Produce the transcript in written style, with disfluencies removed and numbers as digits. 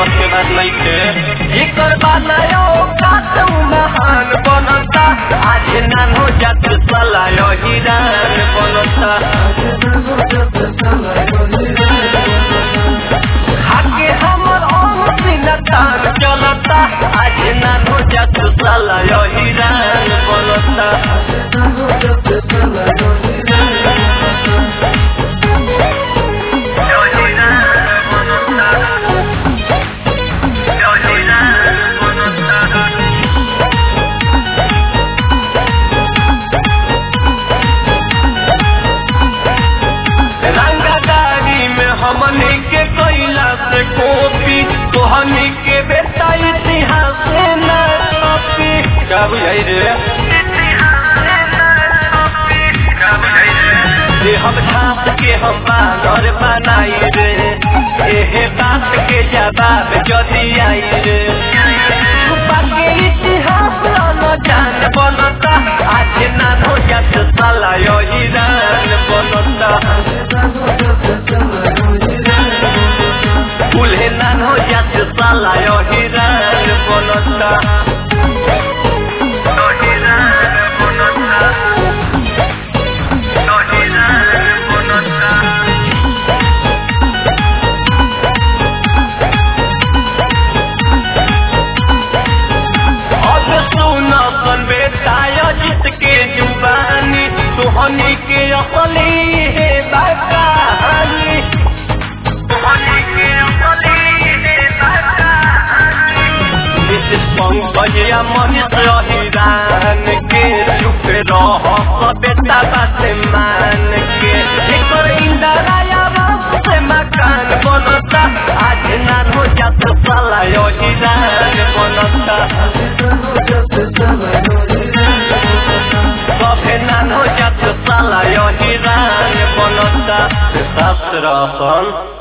के बात नहीं थे एकर बनायो कातू महान बनता आज नान हो जात साला यो हिरान बनता आगे हमर ओम सीना तान चलता आज नान हो जात साला यो हिरान बनता हमनी के कैला से कॉपी तोहनी के बेटा इतिहास न कॉपी का बुझाई रे हम छाप के हम बानर बनाई रे एहे बात के जवाब जदी आई रे छुपा के इतिहास न जान बनता आज ना हो जात साला यो हिरान बनता उल्हे नान हो जात साला यो हिरान बनता जित के जुबानी तुहनी के असली है कहानी तुहनी के असली है कहानी इस पंकजिया मनीष हिरान के चुप रह बेटा बात मान के एकर इंदराया से मकान बनता आज नान हो जात साला यो हिरान बनता नान हो जात साला यो हिरान बनता शास्त्र